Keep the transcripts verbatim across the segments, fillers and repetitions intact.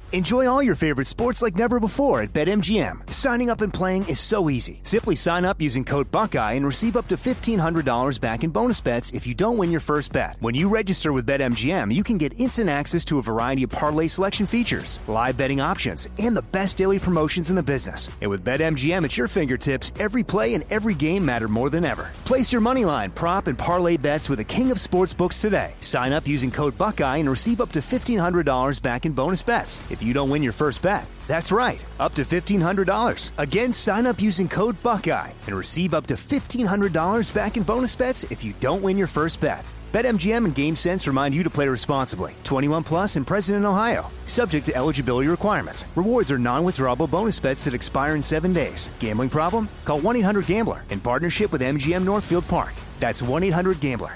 Enjoy all your favorite sports like never before at BetMGM. Signing up and playing is so easy. Simply sign up using code Buckeye and receive up to fifteen hundred dollars back in bonus bets if you don't win your first bet. When you register with BetMGM, you can get instant access to a variety of parlay selection features, live betting options, and the best daily promotions in the business. And with BetMGM at your fingertips, every play and every game matter more than ever. Place your moneyline, prop, and parlay bets with the king of sportsbooks today. Sign up using code Buckeye and receive up to fifteen hundred dollars back in bonus bets if you don't win your first bet. That's right, up to fifteen hundred dollars. Again, sign up using code Buckeye and receive up to fifteen hundred dollars back in bonus bets if you don't win your first bet. BetMGM and GameSense remind you to play responsibly. twenty-one plus and present in Ohio. Subject to eligibility requirements. Rewards are non-withdrawable bonus bets that expire in seven days. Gambling problem? Call one eight hundred gambler in partnership with M G M Northfield Park. That's one eight hundred gambler.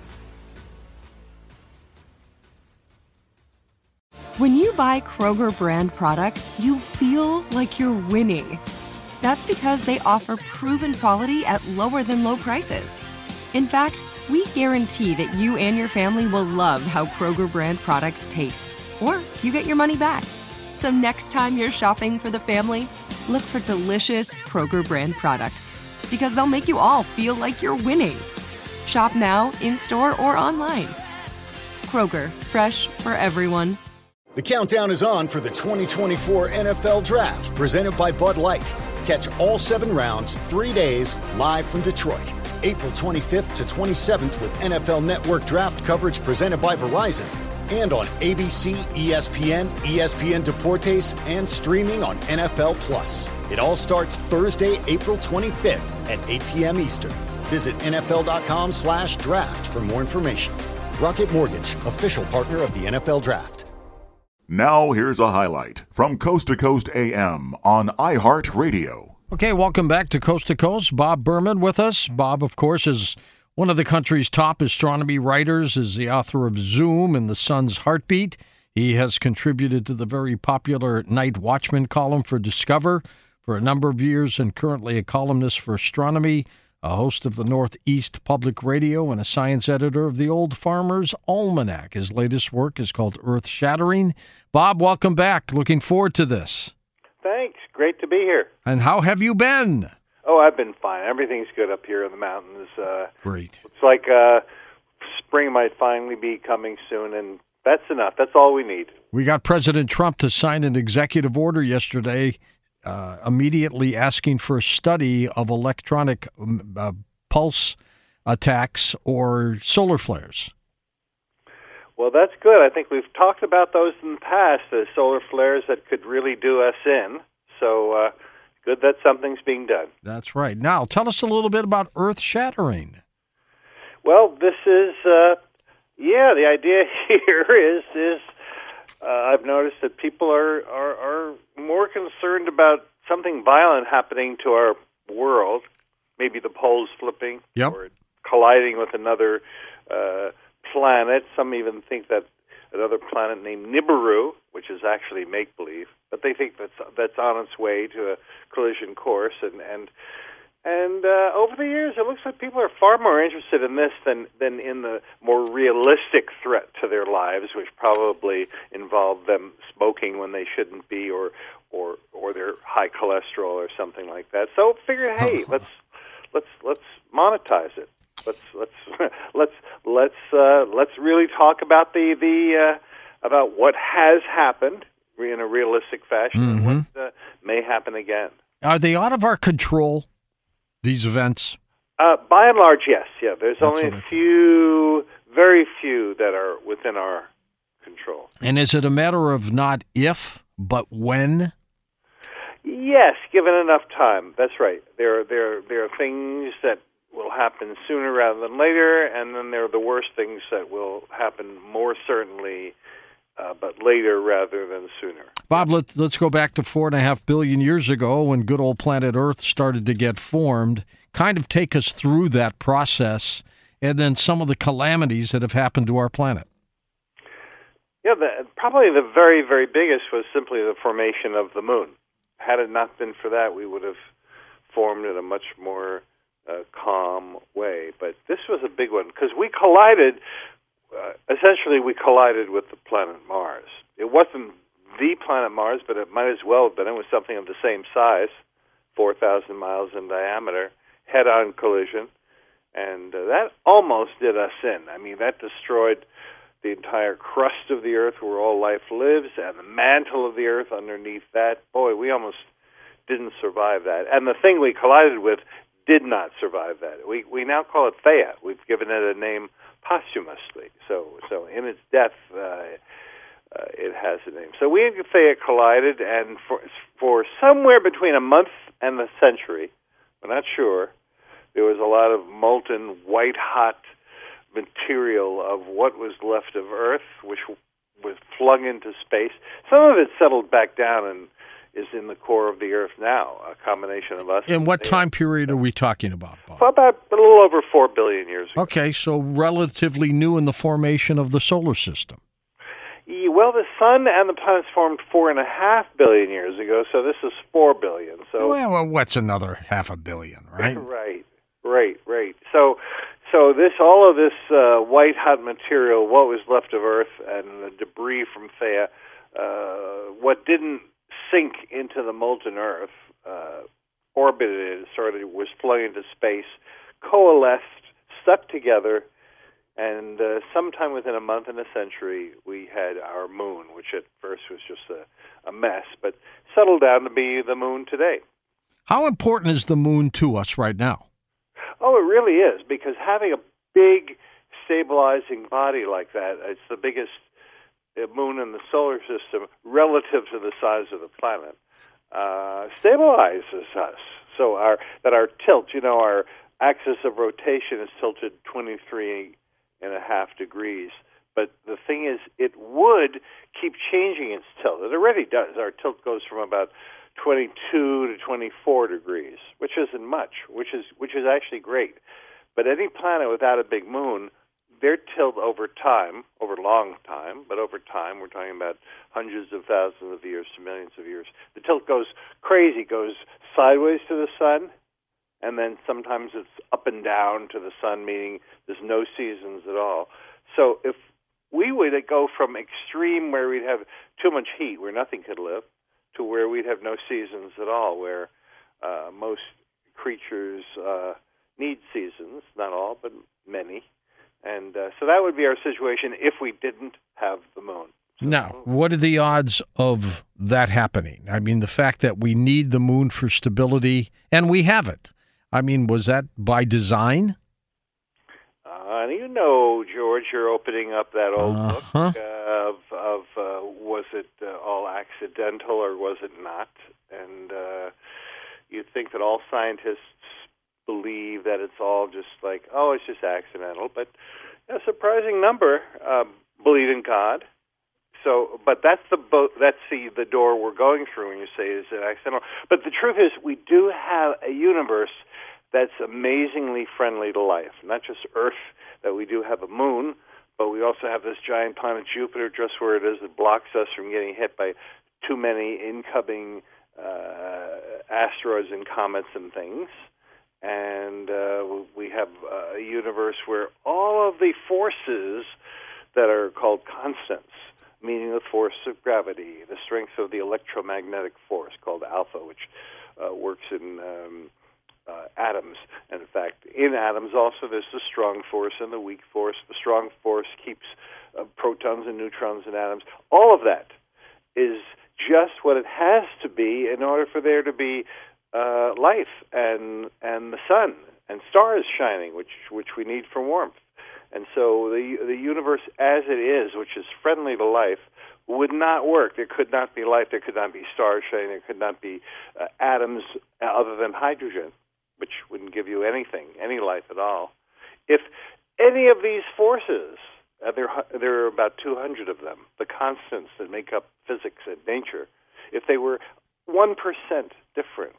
When you buy Kroger brand products, you feel like you're winning. That's because they offer proven quality at lower than low prices. In fact, we guarantee that you and your family will love how Kroger brand products taste, or you get your money back. So next time you're shopping for the family, look for delicious Kroger brand products, because they'll make you all feel like you're winning. Shop now, in-store, or online. Kroger, fresh for everyone. The countdown is on for the twenty twenty-four N F L Draft, presented by Bud Light. Catch all seven rounds, three days, live from Detroit. April twenty-fifth to twenty-seventh with N F L Network Draft coverage presented by Verizon. And on A B C, E S P N, E S P N Deportes, and streaming on N F L Plus. It all starts Thursday, April twenty-fifth at eight p.m. Eastern. Visit nfl.com slash draft for more information. Rocket Mortgage, official partner of the N F L Draft. Now here's a highlight from Coast to Coast A M on iHeartRadio. Okay, welcome back to Coast to Coast. Bob Berman with us. Bob, of course, is one of the country's top astronomy writers, is the author of Zoom and the Sun's Heartbeat. He has contributed to the very popular Night Watchman column for Discover for a number of years and currently a columnist for astronomy, a host of the Northeast Public Radio, and a science editor of the Old Farmer's Almanac. His latest work is called Earth Shattering. Bob, welcome back. Looking forward to this. Thanks. Great to be here. And how have you been? Oh, I've been fine. Everything's good up here in the mountains. Uh, Great. It's like uh, spring might finally be coming soon, and that's enough. That's all we need. We got President Trump to sign an executive order yesterday Uh, immediately asking for a study of electronic uh, pulse attacks or solar flares. Well, that's good. I think we've talked about those in the past, the solar flares that could really do us in. So uh, good that something's being done. That's right. Now, tell us a little bit about Earth Shattering. Well, this is, uh, yeah, the idea here is is Uh, I've noticed that people are, are, are more concerned about something violent happening to our world, maybe the poles flipping yep. or colliding with another uh, planet. Some even think that another planet named Nibiru, which is actually make-believe, but they think that's that's on its way to a collision course. And and, and uh, over the years, it looks like people are far more interested in this than, than in the more realistic threat to their lives, which probably involve them smoking when they shouldn't be, or or or their high cholesterol or something like that. So figured, hey, let's let's let's monetize it. Let's let's let's let's uh, let's really talk about the the uh, about what has happened in a realistic fashion mm-hmm. and what uh, may happen again. Are they out of our control, these events? Uh, by and large, yes. Yeah, there's That's only a few, very few that are within our control. And is it a matter of not if, but when? Yes, given enough time. That's right. There, there, there are things that will happen sooner rather than later, and then there are the worst things that will happen more certainly, uh, but later rather than sooner. Bob, let, let's go back to four and a half billion years ago when good old planet Earth started to get formed. Kind of take us through that process and then some of the calamities that have happened to our planet. Yeah, the, probably the very, very biggest was simply the formation of the moon. Had it not been for that, we would have formed in a much more uh, calm way. But this was a big one because we collided, uh, essentially we collided with the planet Mars. It wasn't the planet Mars, but it might as well have been. It was something of the same size, four thousand miles in diameter, head-on collision, and uh, that almost did us in. I mean, that destroyed the entire crust of the Earth where all life lives, and the mantle of the Earth underneath that. Boy, we almost didn't survive that. And the thing we collided with did not survive that. We we now call it Theia. We've given it a name posthumously. So so in its death, uh, uh, it has a name. So we and Theia collided, and for for somewhere between a month and a century, we're not sure, there was a lot of molten, white-hot material of what was left of Earth, which was flung into space. Some of it settled back down and is in the core of the Earth now, a combination of us. And what time period are we talking about, Bob? Well, about a little over four billion years ago. Okay, so relatively new in the formation of the solar system. Yeah, well, the sun and the planets formed four and a half billion years ago, so this is four billion. So well, well what's another half a billion, right? right, right, right. So, so this, all of this uh, white hot material, what was left of Earth, and the debris from Theia, uh, what didn't sink into the molten Earth, uh, orbited it, sort of was flung into space, coalesced, stuck together, and uh, sometime within a month and a century, we had our moon, which at first was just a, a mess, but settled down to be the moon today. How important is the moon to us right now? Oh, it really is, because having a big stabilizing body like that, it's the biggest moon in the solar system relative to the size of the planet, uh, stabilizes us. So our that our tilt, you know, our axis of rotation is tilted twenty-three and a half degrees. But the thing is, it would keep changing its tilt. It already does. Our tilt goes from about twenty-two to twenty-four degrees, which isn't much, which is which is actually great. But any planet without a big moon, their tilt over time, over long time, but over time, we're talking about hundreds of thousands of years to millions of years, the tilt goes crazy, goes sideways to the sun, and then sometimes it's up and down to the sun, meaning there's no seasons at all. So if we would go from extreme where we'd have too much heat, where nothing could live, to where we'd have no seasons at all, where uh, most creatures uh, need seasons, not all, but many. And uh, so that would be our situation if we didn't have the moon. So, now, what are the odds of that happening? I mean, the fact that we need the moon for stability, and we have it. I mean, was that by design? Uh, you know, George, you're opening up that old uh-huh. book uh, of, of uh, was it uh, all accidental or was it not? And uh, you'd think that all scientists believe that it's all just like, oh, it's just accidental. But a surprising number uh, believe in God. So, but that's the bo- that's the, the door we're going through when you say, is it accidental? But the truth is, we do have a universe that's amazingly friendly to life. Not just Earth, that we do have a moon, but we also have this giant planet Jupiter just where it is that blocks us from getting hit by too many incoming uh, asteroids and comets and things. And uh, we have a universe where all of the forces that are called constants, meaning the force of gravity, the strength of the electromagnetic force called alpha, which uh, works in um, uh, atoms. And in fact, in atoms also there's the strong force and the weak force. The strong force keeps uh, protons and neutrons in atoms. All of that is just what it has to be in order for there to be uh, life and and the sun and stars shining, which which we need for warmth. And so the the universe as it is, which is friendly to life, would not work. There could not be life. There could not be stars shining. There could not be uh, atoms other than hydrogen, which wouldn't give you anything, any life at all. If any of these forces, uh, there, there are about two hundred of them, the constants that make up physics and nature, if they were one percent different.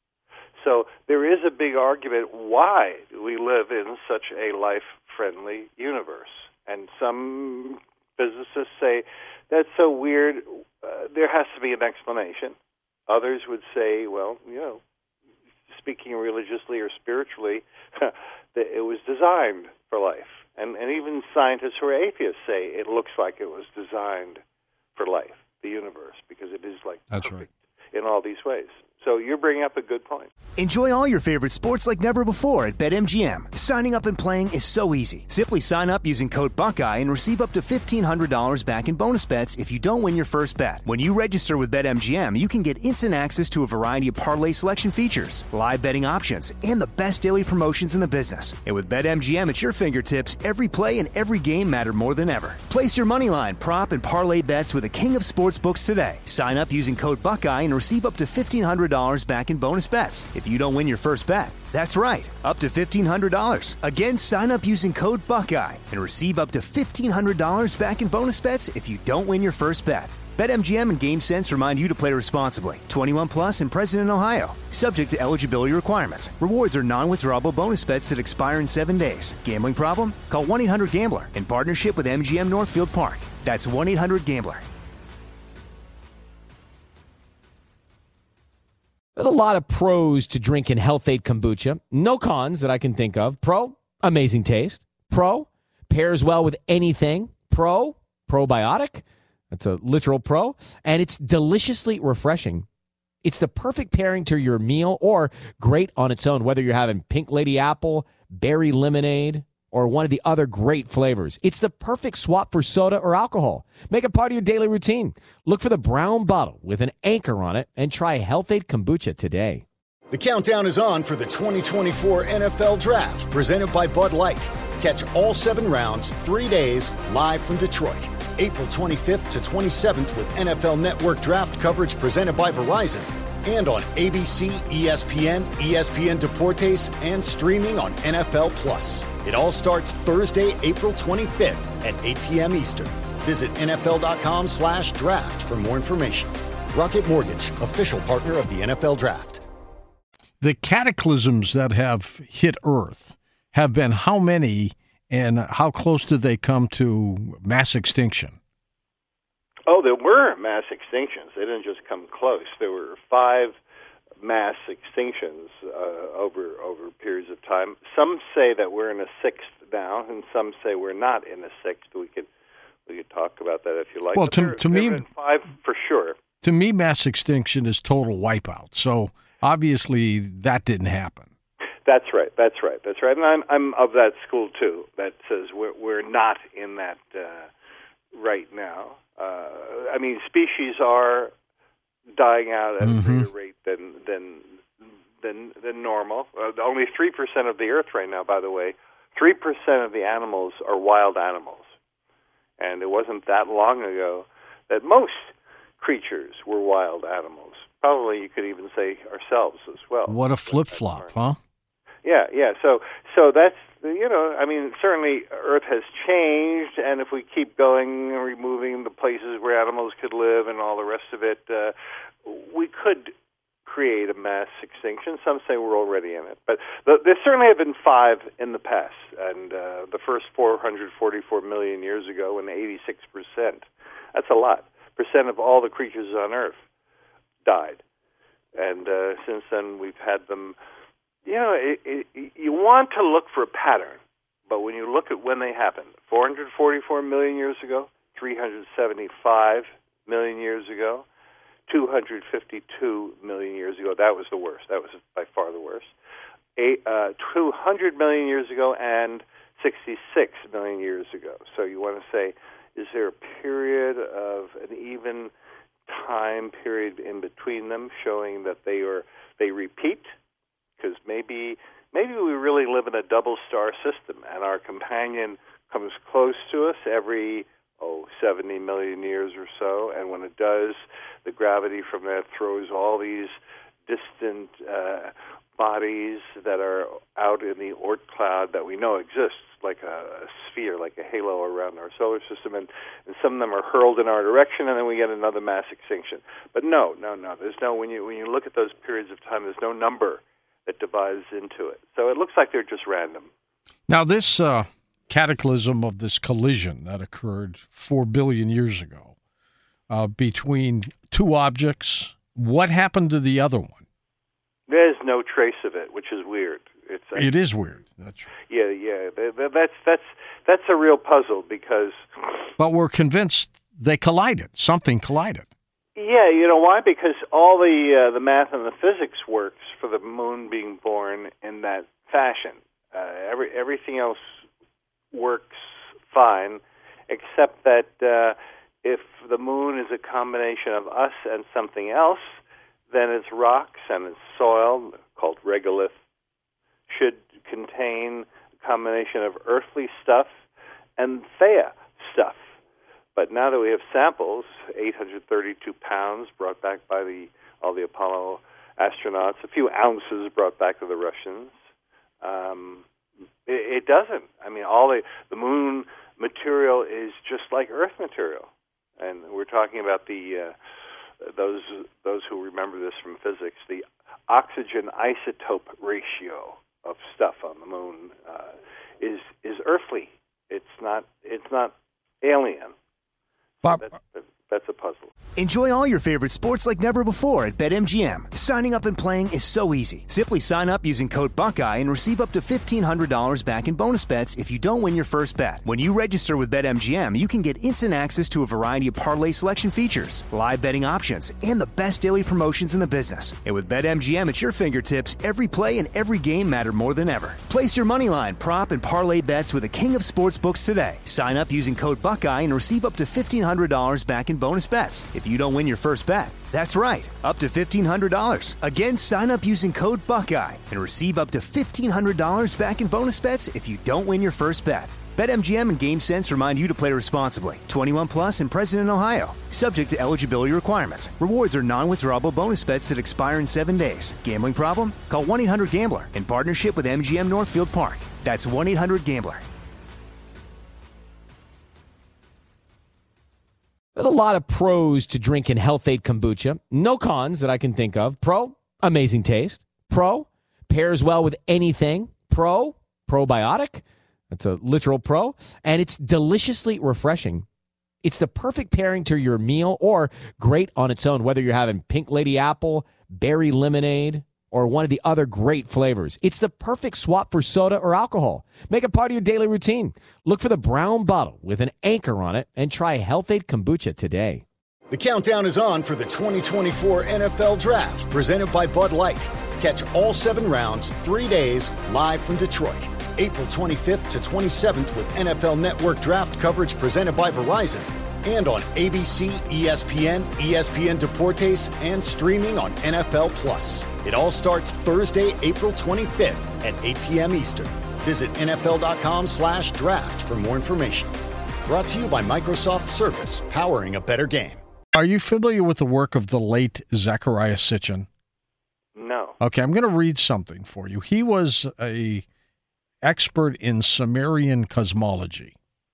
So there is a big argument, why do we live in such a life-friendly universe? And some physicists say, that's so weird, uh, there has to be an explanation. Others would say, well, you know, speaking religiously or spiritually, that it was designed for life. And, and even scientists who are atheists say it looks like it was designed for life. the universe, because it is like That's perfect right. in all these ways. So you're bringing up a good point. Enjoy all your favorite sports like never before at BetMGM. Signing up and playing is so easy. Simply sign up using code Buckeye and receive up to fifteen hundred dollars back in bonus bets if you don't win your first bet. When you register with BetMGM, you can get instant access to a variety of parlay selection features, live betting options, and the best daily promotions in the business. And with BetMGM at your fingertips, every play and every game matter more than ever. Place your moneyline, prop, and parlay bets with the king of sportsbooks today. Sign up using code Buckeye and receive up to fifteen hundred dollars back in bonus bets if you don't win your first bet. That's right, up to fifteen hundred dollars. Again, sign up using code Buckeye and receive up to fifteen hundred dollars back in bonus bets if you don't win your first bet. BetMGM and GameSense remind you to play responsibly. twenty-one plus and present in Ohio. Subject to eligibility requirements. Rewards are non-withdrawable bonus bets that expire in seven days. Gambling problem? Call one eight hundred gambler in partnership with M G M Northfield Park. That's one eight hundred gambler. There's a lot of pros to drinking Health-Ade kombucha. No cons that I can think of. Pro, amazing taste. Pro, pairs well with anything. Pro, probiotic. That's a literal pro. And it's deliciously refreshing. It's the perfect pairing to your meal or great on its own, whether you're having Pink Lady Apple, berry lemonade, or one of the other great flavors. It's the perfect swap for soda or alcohol. Make it part of your daily routine. Look for the brown bottle with an anchor on it and try Health-Ade kombucha today. The countdown is on for the twenty twenty-four N F L Draft, presented by Bud Light. Catch all seven rounds, three days, live from Detroit. April twenty-fifth to twenty-seventh with N F L Network draft coverage presented by Verizon. And on A B C, E S P N, E S P N Deportes, and streaming on N F L Plus. It all starts Thursday, April twenty-fifth at eight p.m. Eastern. Visit nfl.com slash draft for more information. Rocket Mortgage, official partner of the N F L Draft. The cataclysms that have hit Earth have been how many, and how close did they come to mass extinction? Oh, there were mass extinctions. They didn't just come close. There were five mass extinctions uh, over over periods of time. Some say that we're in a sixth now, and some say we're not in a sixth. We could we could talk about that if you like. Well, but to, there, to there me, have been five for sure. To me, mass extinction is total wipeout. So obviously, that didn't happen. That's right. That's right. That's right. And I'm I'm of that school too. That says we're we're not in that uh, right now. Uh, I mean, species are dying out at mm-hmm. a greater rate than than than, than normal. Uh, only three percent of the Earth right now, by the way, three percent of the animals are wild animals, and it wasn't that long ago that most creatures were wild animals. Probably you could even say ourselves as well. What a flip flop, huh? Yeah, yeah. So, so that's, you know, I mean, certainly Earth has changed, and if we keep going and removing the places where animals could live and all the rest of it, uh, we could create a mass extinction. Some say we're already in it. But the, there certainly have been five in the past, and uh, the first four hundred forty-four million years ago, when eighty-six percent, that's a lot, percent of all the creatures on Earth died. And uh, since then, we've had them. You know, it, it, you want to look for a pattern, but when you look at when they happened, four hundred forty-four million years ago, three hundred seventy-five million years ago, two hundred fifty-two million years ago, that was the worst. That was by far the worst. Eight, uh, two hundred million years ago and sixty-six million years ago. So you want to say, is there a period of an even time period in between them showing that they are they repeat? Because maybe maybe we really live in a double star system, and our companion comes close to us every oh seventy million years or so, and when it does, the gravity from that throws all these distant uh, bodies that are out in the Oort cloud that we know exists, like a, a sphere, like a halo around our solar system, and, and some of them are hurled in our direction, and then we get another mass extinction. But no, no, no. There's no when you when you look at those periods of time, there's no number that divides into it. So it looks like they're just random. Now, this uh, cataclysm of this collision that occurred four billion years ago uh, between two objects, what happened to the other one? There's no trace of it, which is weird. It's like, it is weird. That's yeah, yeah. That's that's that's a real puzzle because. But we're convinced they collided. Something collided. Yeah, you know why? Because all the uh, the math and the physics works for the moon being born in that fashion. Uh, every everything else works fine, except that uh, if the moon is a combination of us and something else, then its rocks and its soil, called regolith, should contain a combination of earthly stuff and Theia stuff. But now that we have samples, eight hundred thirty-two pounds brought back by the all the Apollo astronauts, a few ounces brought back to the Russians, um, it, it doesn't. I mean, all the, the moon material is just like Earth material. And we're talking about the uh, those those who remember this from physics, the oxygen isotope ratio of stuff on the moon uh, is is earthly. It's not it's not alien. Bob, that's, that's a puzzle. Enjoy all your favorite sports like never before at BetMGM. Signing up and playing is so easy. Simply sign up using code Buckeye and receive up to fifteen hundred dollars back in bonus bets if you don't win your first bet. When you register with BetMGM, you can get instant access to a variety of parlay selection features, live betting options, and the best daily promotions in the business. And with BetMGM at your fingertips, every play and every game matter more than ever. Place your moneyline, prop, and parlay bets with the king of sportsbooks today. Sign up using code Buckeye and receive up to fifteen hundred dollars back in bonus bets if you don't win your first bet. That's right, up to fifteen hundred dollars. Again, sign up using code Buckeye and receive up to fifteen hundred dollars back in bonus bets if you don't win your first bet. BetMGM and GameSense remind you to play responsibly. twenty-one plus and present in Ohio. Subject to eligibility requirements. Rewards are non-withdrawable bonus bets that expire in seven days. Gambling problem? Call one eight hundred gambler in partnership with M G M Northfield Park. That's one eight hundred gambler. There's a lot of pros to drinking Health-Ade kombucha. No cons that I can think of. Pro, amazing taste. Pro, pairs well with anything. Pro, probiotic. That's a literal pro. And it's deliciously refreshing. It's the perfect pairing to your meal or great on its own, whether you're having pink lady apple, berry lemonade, or one of the other great flavors. It's the perfect swap for soda or alcohol. Make it part of your daily routine. Look for the brown bottle with an anchor on it and try Health-Ade kombucha today. The countdown is on for the twenty twenty-four N F L Draft, presented by Bud Light. Catch all seven rounds, three days, live from Detroit. April twenty-fifth to twenty-seventh with N F L Network draft coverage presented by Verizon. And on A B C, E S P N, E S P N Deportes, and streaming on N F L Plus. It all starts Thursday, April twenty-fifth at eight p.m. Eastern. Visit nfl.com slash draft for more information. Brought to you by Microsoft Surface, powering a better game. Are you familiar with the work of the late Zecharia Sitchin? No. Okay, I'm going to read something for you. He was a expert in Sumerian cosmology.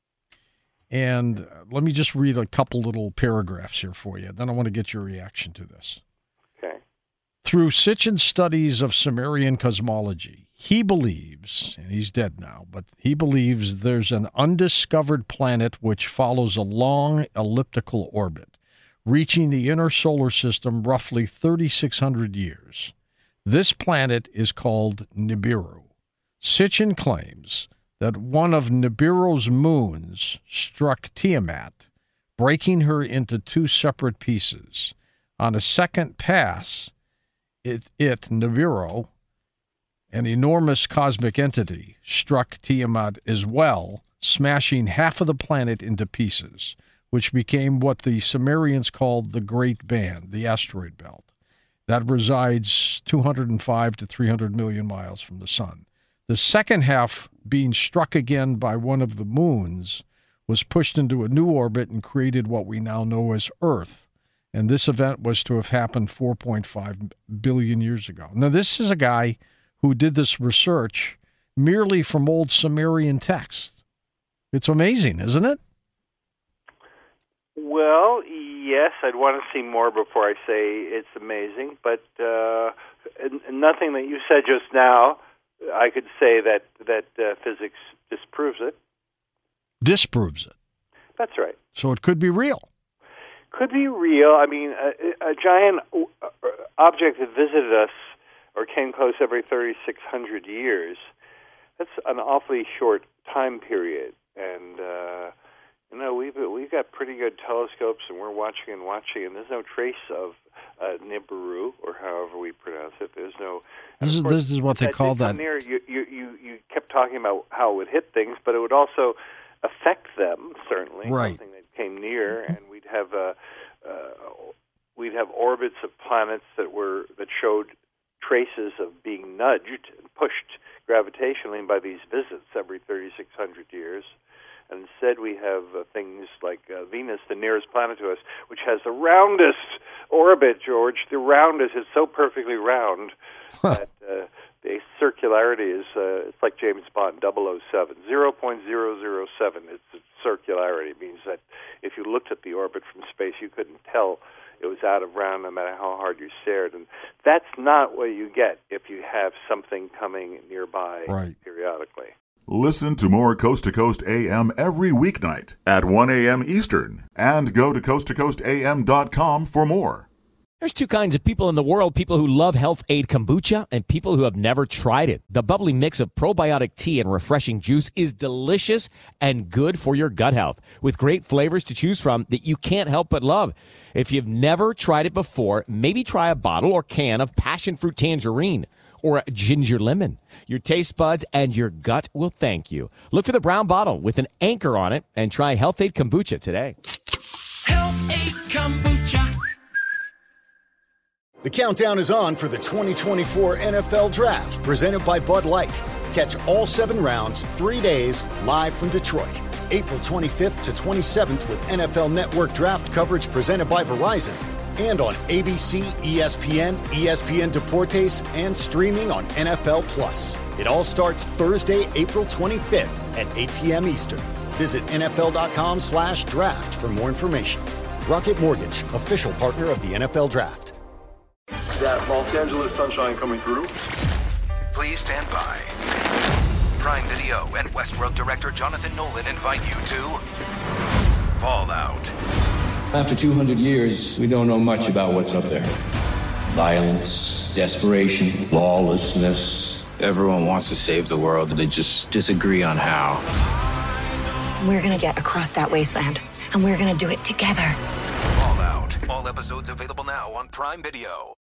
And let me just read a couple little paragraphs here for you. Then I want to get your reaction to this. Okay. Through Sitchin's studies of Sumerian cosmology, he believes, and he's dead now, but he believes there's an undiscovered planet which follows a long elliptical orbit, reaching the inner solar system roughly thirty-six hundred years. This planet is called Nibiru. Sitchin claims that one of Nibiru's moons struck Tiamat, breaking her into two separate pieces. On a second pass, it, it Nibiru, an enormous cosmic entity, struck Tiamat as well, smashing half of the planet into pieces, which became what the Sumerians called the Great Band, the asteroid belt, that resides two hundred five to three hundred million miles from the sun. The second half, being struck again by one of the moons, was pushed into a new orbit and created what we now know as Earth. And this event was to have happened four point five billion years ago. Now, this is a guy who did this research merely from old Sumerian texts. It's amazing, isn't it? Well, yes, I'd want to see more before I say it's amazing. But uh, nothing that you said just now, I could say that that uh, physics disproves it. Disproves it. That's right. So it could be real. Could be real. I mean, a, a giant object that visited us or came close every thirty-six hundred years, that's an awfully short time period. And, uh, You know, we've we've got pretty good telescopes, and we're watching and watching, and there's no trace of uh, Nibiru, or however we pronounce it. There's no. This is course, this is what they call that. Near, you, you you you kept talking about how it would hit things, but it would also affect them. Certainly, right. Something that came near, and we'd have a. Uh, we'd have orbits of planets that were that showed traces of being nudged and pushed gravitationally by these visits every thirty-six hundred years. And instead we have uh, things like uh, Venus, the nearest planet to us, which has the roundest orbit, George. The roundest is so perfectly round that uh, the circularity is, uh, it's like James Bond double oh seven, zero point zero zero seven. It's, it's circularity. It means that if you looked at the orbit from space, you couldn't tell it was out of round no matter how hard you stared. And that's not what you get if you have something coming nearby right. periodically. Listen to more Coast to Coast A M every weeknight at one a.m. Eastern, and go to coast to coast a m dot com for more. There's two kinds of people in the world, people who love Health Aid Kombucha and people who have never tried it. The bubbly mix of probiotic tea and refreshing juice is delicious and good for your gut health, with great flavors to choose from that you can't help but love. If you've never tried it before, maybe try a bottle or can of passion fruit tangerine or a ginger lemon. Your taste buds and your gut will thank you. Look for the brown bottle with an anchor on it and try Health Aid Kombucha today. Health Aid Kombucha. The countdown is on for the twenty twenty-four N F L Draft, presented by Bud Light. Catch all seven rounds, three days, live from Detroit. April twenty-fifth to twenty-seventh with N F L Network draft coverage presented by Verizon. And on A B C, E S P N, E S P N Deportes, and streaming on N F L Plus. It all starts Thursday, April twenty-fifth at eight p.m. Eastern. Visit nfl.com slash draft for more information. Rocket Mortgage, official partner of the N F L Draft. That Los Angeles sunshine coming through. Please stand by. Prime Video and Westworld director Jonathan Nolan invite you to Fallout. After two hundred years, we don't know much about what's up there. Violence, desperation, lawlessness. Everyone wants to save the world, they just disagree on how. We're gonna get across that wasteland, and we're gonna do it together. Fallout. All episodes available now on Prime Video.